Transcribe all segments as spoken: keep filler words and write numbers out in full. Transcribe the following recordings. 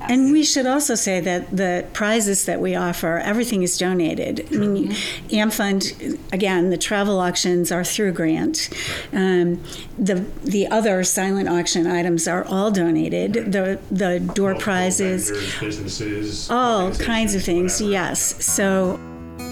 And we should also say that the prizes that we offer, everything is donated. I mean, AmFund, again, the travel auctions are through grant. Um, the the other silent auction items are all donated. The the door Multiple prizes, vendors, businesses, all kinds of things. whatever. Yes. So.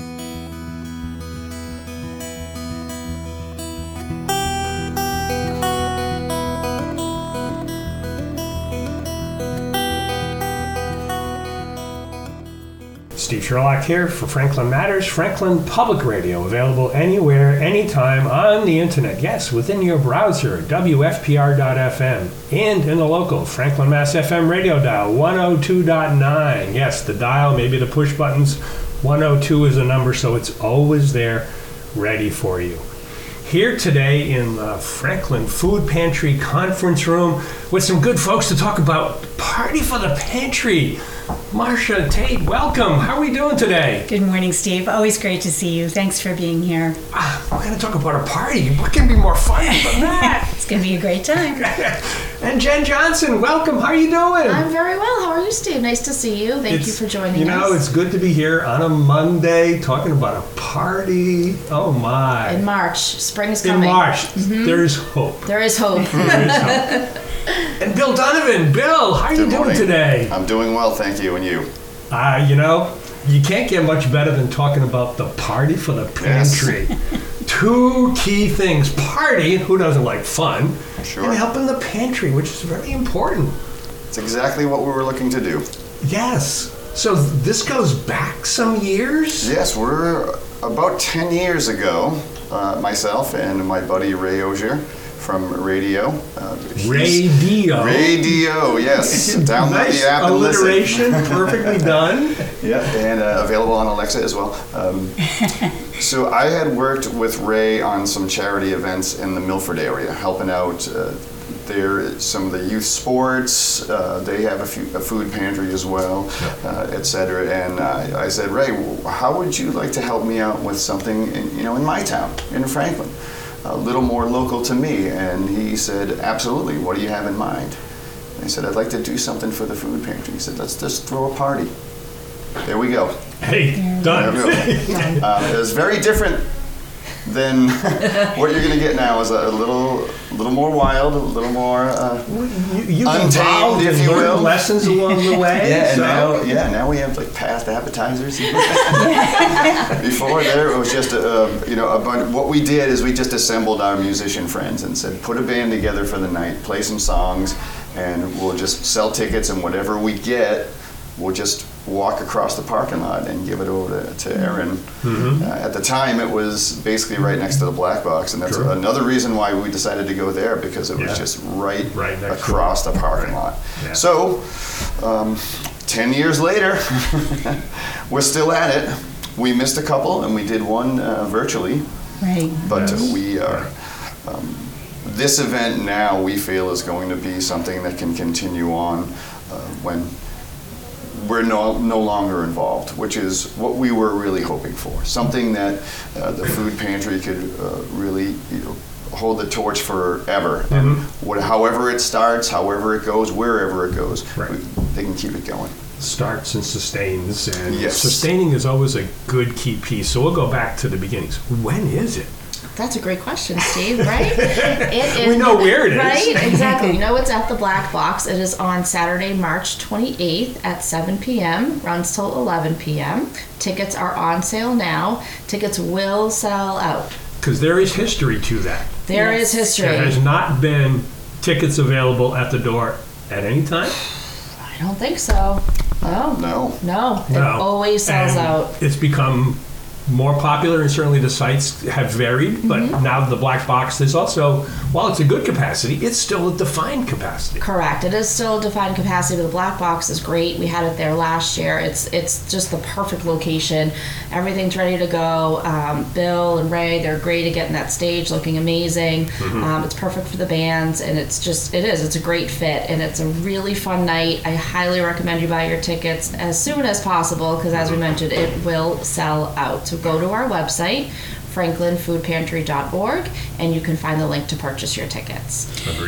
Steve Sherlock here for Franklin Matters, Franklin Public Radio, available anywhere, anytime on the internet. Yes, within your browser, W F P R dot F M, and in the local Franklin Mass F M radio dial, one oh two point nine. Yes, the dial, maybe the push buttons. one oh two is the number, so it's always there, ready for you. Here today in the Franklin Food Pantry Conference Room with some good folks to talk about Party for the Pantry. Marcia, Tate, welcome. How are we doing today? Good morning, Steve. Always great to see you. Thanks for being here. Ah, we're going to talk about a party. What can be more fun than that? It's going to be a great time. And Jen Johnson, welcome. How are you doing? I'm very well. How are you, Steve? Nice to see you. Thank It's- you for joining You know, us. it's good to be here on a Monday talking about a party. Oh, my. In March. Spring is In coming. March. There's hope. There is hope. There is hope. And Bill Donovan. Bill, how are you Good doing morning. today? I'm doing well, thank you, and you? Uh, you know, you can't get much better than talking about the Party for the Pantry. Two key things. Party, who doesn't like fun? Sure. And helping the pantry, which is very important. It's exactly what we were looking to do. Yes. So this goes back some years? Yes, we're about ten years ago, uh, myself and my buddy Ray Ogier from Radio. Uh, he's- Radio. Radio, yes. Download Nice the app and listen. alliteration, perfectly done. Yeah, and uh, available on Alexa as well. Um, so I had worked with Ray on some charity events in the Milford area, helping out uh, there some of the youth sports. Uh, they have a, few, a food pantry as well, uh, et cetera. And uh, I said, Ray, how would you like to help me out with something, in, you know, in my town, in Franklin, a little more local to me? And he said, absolutely. What do you have in mind? And I said, I'd like to do something for the food pantry. He said, let's just throw a party. There we go. Hey, There done. we go. Uh, it was very different than what you're going to get now. Is a little, little more wild, a little more. Uh, You, you've Untamed, evolved if and you learned will. lessons along the way. yeah, and so. now, yeah, now we have like past appetizers. Before there, it was just a, uh, you know, a bunch. What we did is we just assembled our musician friends and said, put a band together for the night, play some songs, and we'll just sell tickets, and whatever we get, we'll just walk across the parking lot and give it over to, to Erin. Mm-hmm. Uh, at the time, it was basically right next to the Black Box, and that's Sure. another reason why we decided to go there, because it was Yeah. just right, Right next to across it. the parking Right. lot. Yeah. So, um, ten years later, we're still at it. We missed a couple, and we did one uh, virtually, Right. but Yes. we are. Um, this event now we feel is going to be something that can continue on uh, when we're no, no longer involved, which is what we were really hoping for. Something that uh, the food pantry could uh, really, you know, hold the torch forever. And what, however it starts, however it goes, wherever it goes, Right. we, they can keep it going. Starts and sustains, and Yes. sustaining is always a good key piece. So we'll go back to the beginnings. When is it? That's a great question, Steve, right? It is, We know where it is. Right, exactly. You know it's at the Black Box. It is on Saturday, March twenty-eighth at seven p.m., runs till eleven p.m. Tickets are on sale now. Tickets will sell out. Because there is history to that. There Yes. is history. There has not been tickets available at the door at any time. I don't think so. No. No. No. It No. always sells And out. It's become more popular, and certainly the sites have varied, but Mm-hmm. now the Black Box is also, while it's a good capacity, it's still a defined capacity. Correct. It is still a defined capacity, but the Black Box is great. We had it there last year. It's it's just the perfect location. Everything's ready to go. Um, Bill and Ray, they're great at getting that stage looking amazing. Um, it's perfect for the bands, and it's just, it is. It's a great fit, and it's a really fun night. I highly recommend you buy your tickets as soon as possible, because as we mentioned, it will sell out. So go to our website, franklin food pantry dot org, and you can find the link to purchase your tickets. Agreed.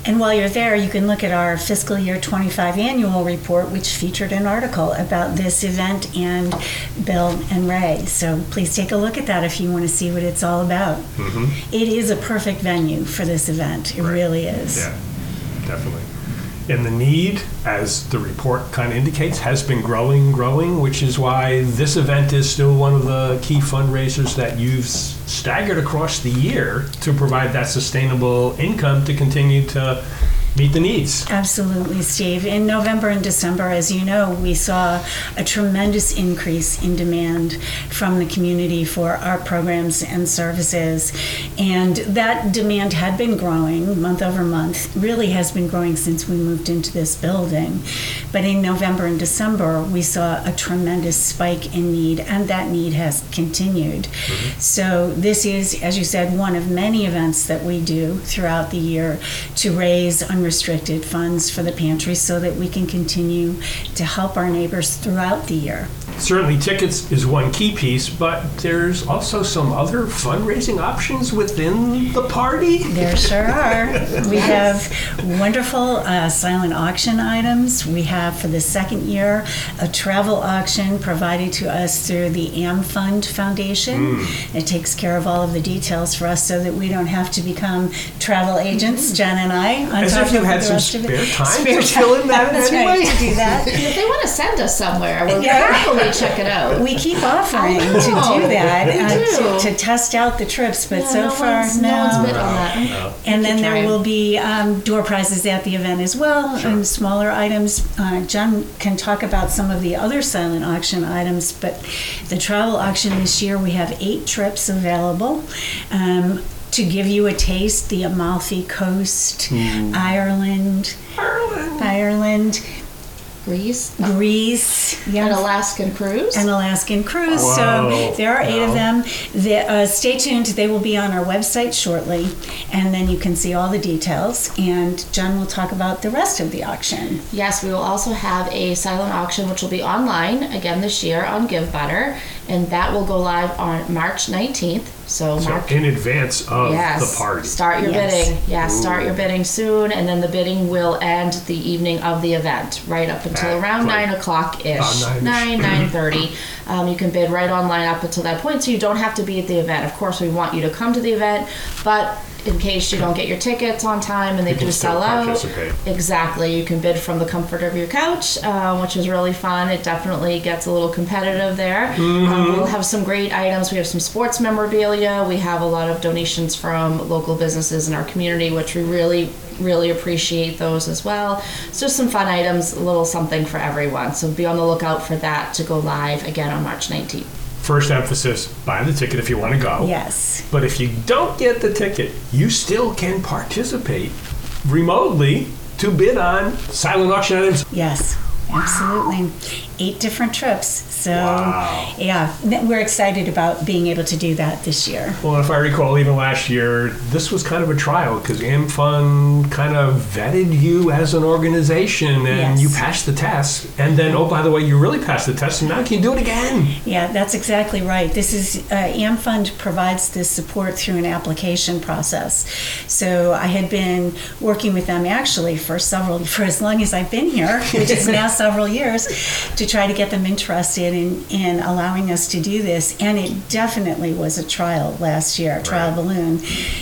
And while you're there, you can look at our fiscal year twenty-five annual report, which featured an article about this event and Bill and Ray. So please take a look at that if you want to see what it's all about. Mm-hmm. It is a perfect venue for this event. It Right. really is. Yeah, definitely. And the need, as the report kind of indicates, has been growing, growing, which is why this event is still one of the key fundraisers that you've s- staggered across the year to provide that sustainable income to continue to meet the needs. Absolutely, Steve. In November and December, as you know, we saw a tremendous increase in demand from the community for our programs and services. And that demand had been growing month over month, really has been growing since we moved into this building. But in November and December, we saw a tremendous spike in need, and that need has continued. Mm-hmm. So this is, as you said, one of many events that we do throughout the year to raise unrestricted funds for the pantry so that we can continue to help our neighbors throughout the year. Certainly tickets is one key piece, but there's also some other fundraising options within the party. There sure are. We have wonderful uh, silent auction items. We have for the second year a travel auction provided to us through the AmFund Foundation. Mm. It takes care of all of the details for us so that we don't have to become travel agents, Jen and I. On As top if you of had the some rest of spare it. time Spare to fill in that That's anyway. right, to do that. If they want to send us somewhere, we'll Yeah. happily check it out. We keep offering I to know. do that We uh, do. to, to test out the trips, but Yeah, so no far, one's, no. no one's bid on that. And then Keep there trying. will be um, door prizes at the event as well, Sure. and smaller items. Uh, John can talk about some of the other silent auction items, but the travel auction this year, we have eight trips available. Um, to give you a taste, the Amalfi Coast, Mm. Ireland, Ireland. Ireland, Greece, Greece, yeah. an Alaskan cruise. An Alaskan cruise. Wow. So there are eight Wow. of them. The, uh, stay tuned. They will be on our website shortly, and then you can see all the details. And John will talk about the rest of the auction. Yes, we will also have a silent auction, which will be online again this year on GiveButter, and that will go live on March nineteenth. So, So mark in advance of yes, the party. start your Yes. bidding. Yeah, start your bidding soon, and then the bidding will end the evening of the event, right up until At around like nine o'clock ish, about nine-ish. nine nine thirty. Um, you can bid right online up until that point, so you don't have to be at the event. Of course, we want you to come to the event, but in case you don't get your tickets on time and they You can do still sell out, participate. exactly, you can bid from the comfort of your couch, uh, which is really fun. It definitely gets a little competitive there. Mm-hmm. Um, we'll have some great items. We have some sports memorabilia. We have a lot of donations from local businesses in our community, which we really, really appreciate those as well. It's just some fun items, a little something for everyone. So be on the lookout for that to go live again on March nineteenth. First emphasis, buy the ticket if you want to go. Yes. But if you don't get the ticket, you still can participate remotely to bid on silent auction items. Yes. Absolutely. Eight different trips. So, Wow. yeah, we're excited about being able to do that this year. Well, if I recall, even last year, this was kind of a trial because AmFund kind of vetted you as an organization and Yes. you passed the test. And then, oh, by the way, you really passed the test and now you can do it again. Yeah, that's exactly right. This is uh, AmFund provides this support through an application process. So I had been working with them actually for several, for as long as I've been here, which is now several years, to try to get them interested in, in allowing us to do this. And it definitely was a trial last year, a trial Right. balloon.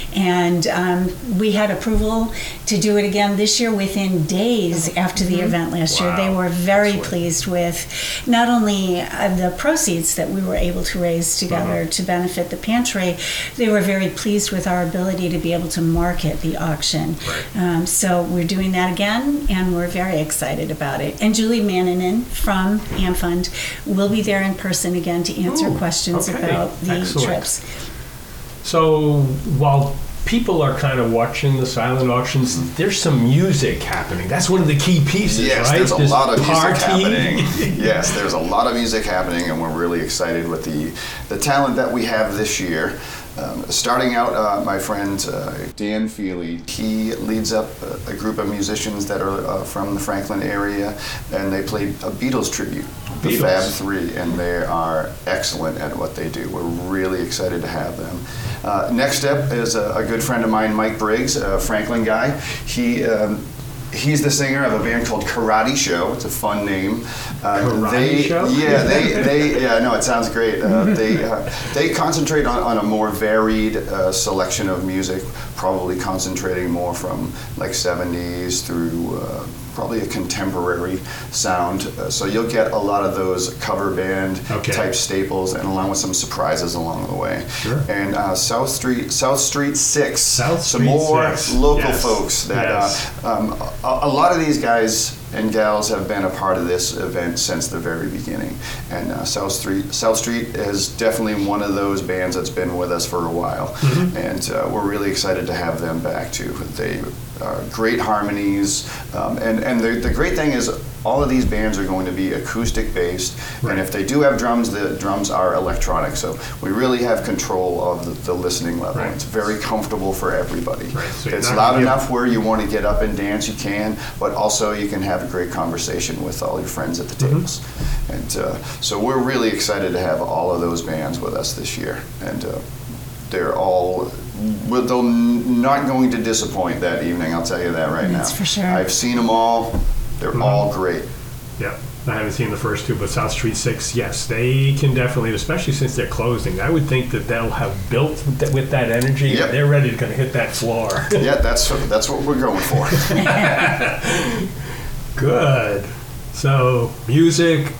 And um, we had approval to do it again this year within days after the event last year. They Wow. were very Excellent. pleased with not only uh, the proceeds that we were able to raise together Uh-huh. to benefit the pantry, they were very pleased with our ability to be able to market the auction. Right. Um, so we're doing that again, and we're very excited about it. And Julie Mannanen from AmFund will be there in person again to answer Ooh, questions okay. about the Excellent. trips. So while people are kind of watching the silent auctions, there's some music happening. That's one of the key pieces, Yes, right? there's a lot of music party. happening. Yes, there's a lot of music happening, and we're really excited with the the talent that we have this year. Um, starting out, uh, my friend uh, Dan Feely, he leads up a, a group of musicians that are uh, from the Franklin area, and they play a Beatles tribute, the Beatles. Fab Three, and they are excellent at what they do. We're really excited to have them. Uh, next up is a, a good friend of mine, Mike Briggs, a Franklin guy. He um, He's the singer of a band called Karate Show. It's a fun name. Uh, Karate they, Show? Yeah, they, they, yeah, no, it sounds great. Uh, they, uh, they concentrate on, on a more varied uh, selection of music, probably concentrating more from like seventies through uh, probably a contemporary sound. Uh, so you'll get a lot of those cover band Okay. type staples, and along with some surprises along the way. Sure. And uh, South Street, South Street Six, South some Street more Six. local Yes. folks that. Yes. Uh, um, a, a lot of these guys and gals have been a part of this event since the very beginning, and uh, South Street South Street is definitely one of those bands that's been with us for a while, Mm-hmm. and uh, we're really excited to have them back too. They are great harmonies, um, and and the, the great thing is all of these bands are going to be acoustic based, Right. and if they do have drums, the drums are electronic, so we really have control of the, the listening level. Right. It's very comfortable for everybody. Right, so you're It's not loud gonna give- enough where you want to get up and dance, you can, but also you can have a great conversation with all your friends at the Mm-hmm. tables. And uh, so we're really excited to have all of those bands with us this year. And uh, they're all, well, they're not going to disappoint that evening, I'll tell you that right now. That's for sure. I've seen them all. They're Mhm. all great. Yeah, I haven't seen the first two, but South Street Six, yes, they can definitely, especially since they're closing. I would think that they'll have built with that, with that energy. Yep. They're ready to kind of hit that floor. Yeah, that's that's what we're going for. Good. So music,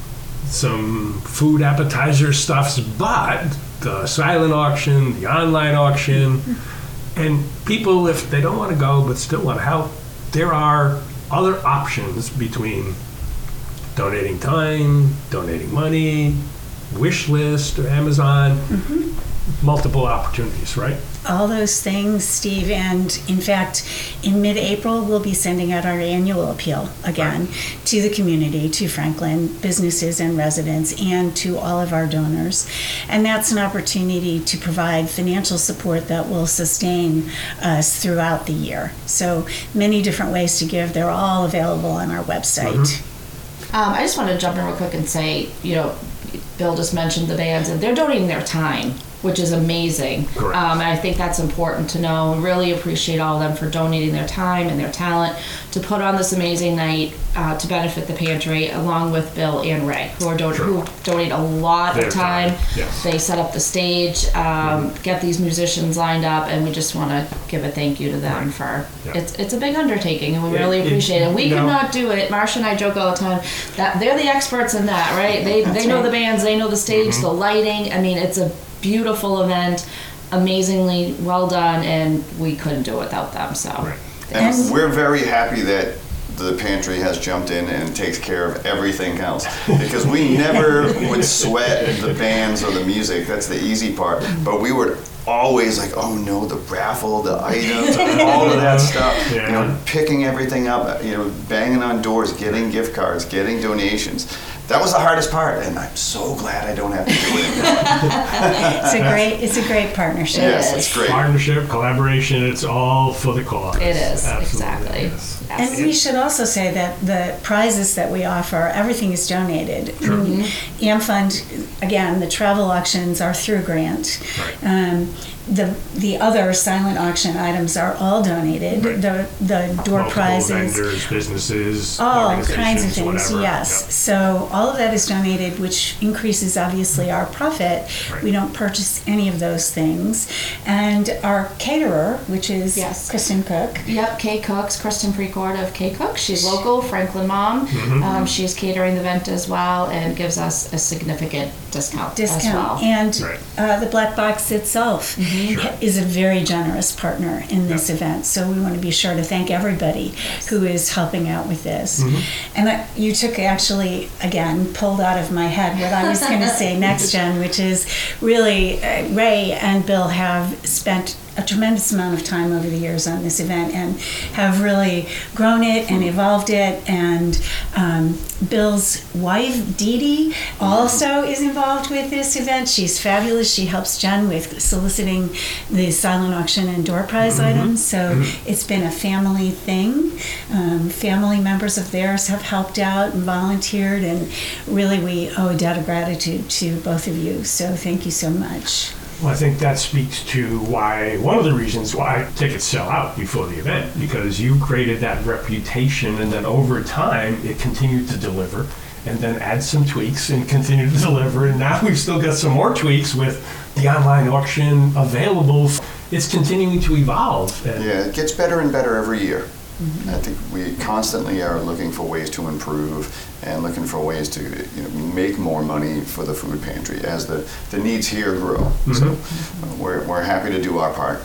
some food appetizer stuffs, but the silent auction, the online auction, and people, if they don't want to go but still want to help, there are other options between donating time, donating money, wish list, or Amazon, multiple opportunities, right? All those things, Steve, and in fact, in mid-April, we'll be sending out our annual appeal again to the community, to Franklin businesses and residents, and to all of our donors. And that's an opportunity to provide financial support that will sustain us throughout the year. So many different ways to give. They're all available on our website. Um, I just want to jump in real quick and say, you know, Bill just mentioned the bands, and they're donating their time, which is amazing. Correct. Um, and I think that's important to know. We really appreciate all of them for donating their time and their talent to put on this amazing night uh, to benefit the pantry, along with Bill and Ray, who are don- Sure. who donate a lot Their of time. time, yes. They set up the stage, um, get these musicians lined up, and we just want to give a thank you to them for. Yeah. It's it's a big undertaking, and we It- really it- appreciate it. And we you could know- not do it. Marsha and I joke all the time that they're the experts in that, right? They they know right. the bands, they know the stage, Mm-hmm. the lighting. I mean, it's a beautiful event, amazingly well done, and we couldn't do it without them. So, Right. And And- we're very happy that the pantry has jumped in and takes care of everything else, because we never would sweat the bands or the music. That's the easy part. But we would always like, oh no, the raffle, the items, all of that stuff. Yeah. You know, picking everything up, you know, banging on doors, getting gift cards, getting donations. That was the hardest part, and I'm so glad I don't have to do it anymore. It's a great, it's a great partnership. Yes, is. it's great. Partnership, collaboration, it's all for the cause. It is, Absolutely, exactly. yes. Yes. And we should also say that the prizes that we offer, everything is donated. I mean, AmFund, again, the travel auctions are through grant. Right. Um, the the other silent auction items are all donated. Right. The the door Multiple prizes. vendors, businesses, All organizations, kinds of things, whatever. yes. Yep. So all of that is donated, which increases obviously our profit. Right. We don't purchase any of those things. And our caterer, which is Yes. Kristen Cook, Yep, K Cooks, Kristen Precourt of K Cook. She's local, Franklin mom. Mm-hmm. Um, she's catering the event as well and gives us a significant discount, as discount. well. And Right. uh, the Black Box itself Sure. is a very generous partner in this Yep. event. So we want to be sure to thank everybody who is helping out with this. Mm-hmm. And uh, you took actually, again, pulled out of my head what I was going to say next, Jen, which is really uh, Ray and Bill have spent a tremendous amount of time over the years on this event and have really grown it and evolved it. And um, Bill's wife, Dee Dee, also is involved with this event. She's fabulous. She helps Jen with soliciting the silent auction and door prize mm-hmm. items. So mm-hmm. it's been a family thing. Um, family members of theirs have helped out and volunteered, and really we owe a debt of gratitude to both of you. So thank you so much. Well, I think that speaks to why, one of the reasons why tickets sell out before the event, because you created that reputation, and then over time it continued to deliver, and then add some tweaks and continue to deliver, and now we've still got some more tweaks with the online auction available. It's continuing to evolve. And yeah, it gets better and better every year. Mm-hmm. I think we constantly are looking for ways to improve and looking for ways to you know, make more money for the food pantry as the, the needs here grow. Mm-hmm. So uh, we're, we're happy to do our part.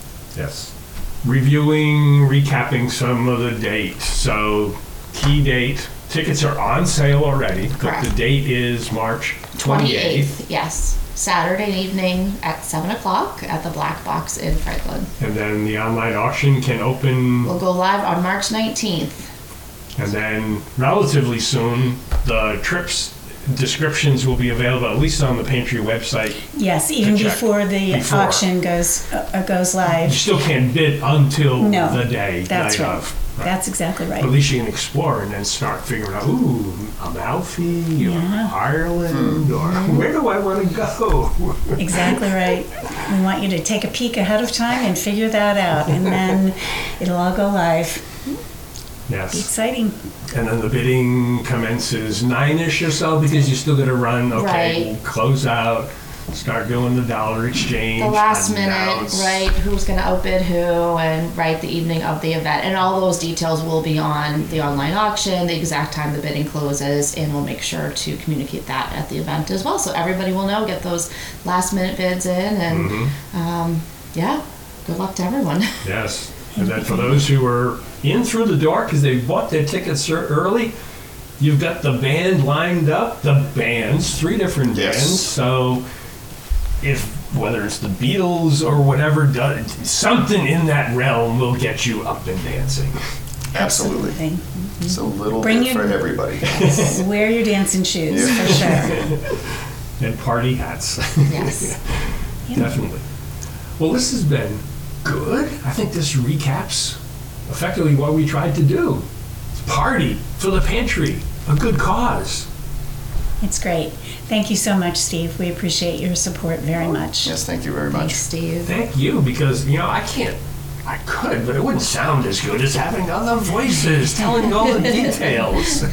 Yes. Reviewing, recapping some of the dates. So key date, tickets are on sale already, Correct. But the date is March twenty-eighth. Yes. Saturday evening at seven o'clock at the Black Box in Franklin. And then the online auction can open... We'll go live on March nineteenth. And then relatively soon, the trips descriptions will be available, at least on the pantry website. Yes, even before the before. auction goes uh, goes live. You still can't bid until no, the day that's night right. of. Right. That's exactly right. But at least you can explore and then start figuring out, ooh, Amalfi or yeah. Ireland or where do I want to go? Exactly right. We want you to take a peek ahead of time and figure that out, and then it'll all go live. Yes. Be exciting. And then the bidding commences nine-ish or so because you still got to run, okay, right. we'll close out, start doing the dollar exchange. The last announce. minute, right, who's going to outbid who, and right, the evening of the event. And all those details will be on the online auction, the exact time the bidding closes, and we'll make sure to communicate that at the event as well. So everybody will know, get those last minute bids in, and mm-hmm. um, yeah, good luck to everyone. Yes. And then for those who are in through the door because they bought their tickets early, you've got the band lined up, the bands, three different yes. bands. So if whether it's the Beatles or whatever, does, something in that realm will get you up and dancing. Absolutely. Absolutely. Mm-hmm. It's a little Bring bit your, for everybody. Wear your dancing shoes, yeah. for sure. And party hats. Yes. Yeah. Definitely. Well, this has been good. I think this recaps effectively what we tried to do. Party for the pantry, a good cause. It's great. Thank you so much, Steve. We appreciate your support very much. Yes, thank you very much. Thanks, Steve. Thank you, because, you know, I can't, I could, but it wouldn't sound as good as having other voices telling all the details.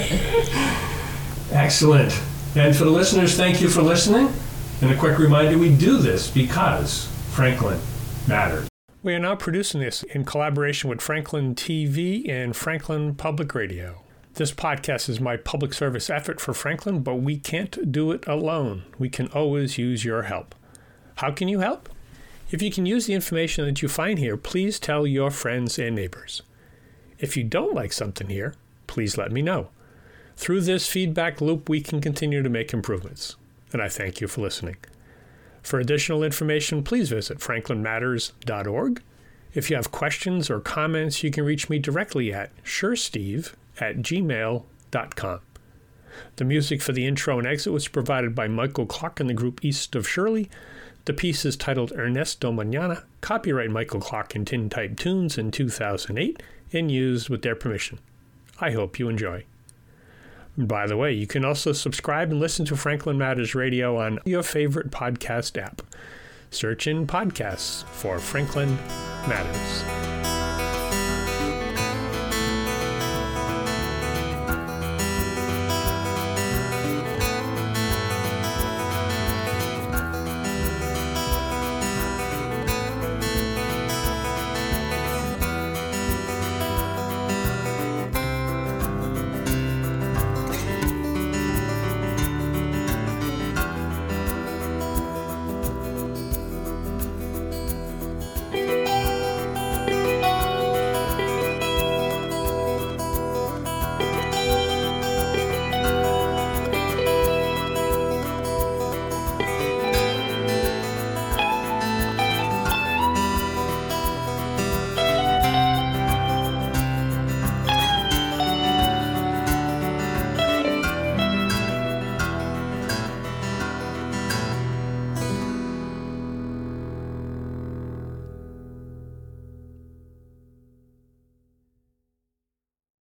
Excellent. And for the listeners, thank you for listening. And a quick reminder, we do this because Franklin matters. We are now producing this in collaboration with Franklin T V and Franklin Public Radio. This podcast is my public service effort for Franklin, but we can't do it alone. We can always use your help. How can you help? If you can use the information that you find here, please tell your friends and neighbors. If you don't like something here, please let me know. Through this feedback loop, we can continue to make improvements. And I thank you for listening. For additional information, please visit franklin matters dot org. If you have questions or comments, you can reach me directly at suresteve at gmail dot com. The music for the intro and exit was provided by Michael Clark and the group East of Shirley. The piece is titled Ernesto Mañana, copyright Michael Clark and Tintype Tunes in two thousand eight, and used with their permission. I hope you enjoy. By the way, you can also subscribe and listen to Franklin Matters Radio on your favorite podcast app. Search in podcasts for Franklin Matters.